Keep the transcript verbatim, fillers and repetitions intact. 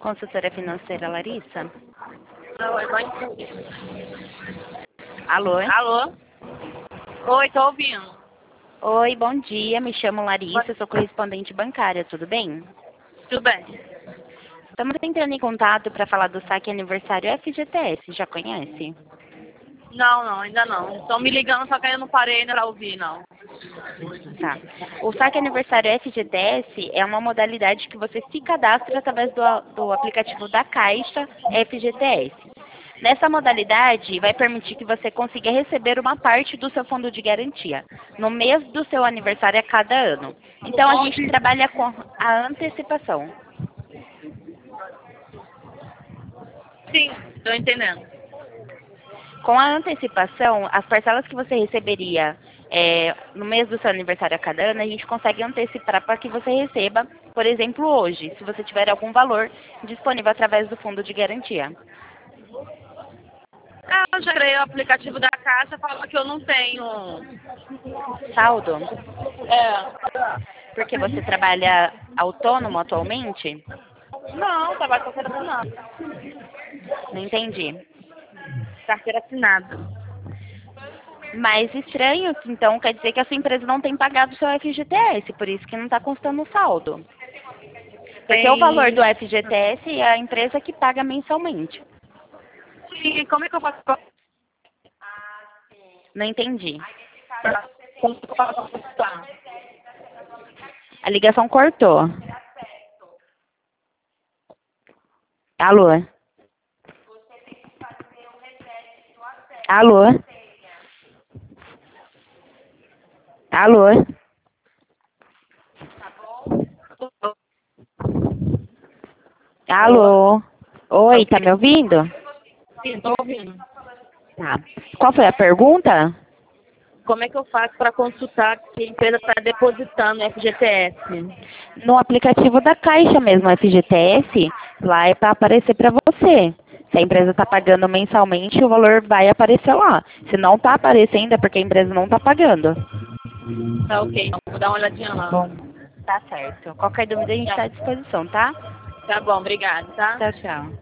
Consultora financeira Larissa? Oi, bom dia. Alô? Alô? Oi, tô ouvindo. Oi, bom dia. Me chamo Larissa, sou correspondente bancária, tudo bem? Tudo bem? Estamos entrando em contato para falar do saque aniversário F G T S, já conhece? Não, não, ainda não. Estão me ligando, só que eu não parei ainda pra ouvir, não. Tá. O saque aniversário F G T S é uma modalidade que você se cadastra através do, do aplicativo da Caixa F G T S. Nessa modalidade, vai permitir que você consiga receber uma parte do seu fundo de garantia no mês do seu aniversário a cada ano. Então, a gente trabalha com a antecipação. Sim, tô entendendo. Com a antecipação, as parcelas que você receberia é, no mês do seu aniversário a cada ano, a gente consegue antecipar para que você receba, por exemplo, hoje, se você tiver algum valor disponível através do fundo de garantia. Ah, eu já criei o aplicativo da Caixa, falou que eu não tenho. Saldo? É. Porque você trabalha autônomo atualmente? Não, trabalho com carteira assinada. Não entendi. Carteira assinada. Mas estranho, então quer dizer que a sua empresa não tem pagado o seu F G T S, por isso que não está constando o saldo. Porque Tem... o valor do F G T S é a empresa que paga mensalmente. Sim, como é que eu faço pra... Não entendi. Como que eu faço pra consultar? A ligação cortou. Alô? Alô? Alô? Alô? Oi, tá me ouvindo? Sim, tô ouvindo. Tá. Qual foi a pergunta? Como é que eu faço para consultar que a empresa está depositando F G T S? No aplicativo da Caixa mesmo, F G T S, lá é para aparecer para você. Se a empresa está pagando mensalmente, o valor vai aparecer lá. Se não está aparecendo, é porque a empresa não está pagando. Tá ok, então vou dar uma olhadinha lá. Bom, tá certo. Qualquer dúvida a gente está à disposição, tá? Tá bom, obrigada, tá? Tchau, tchau.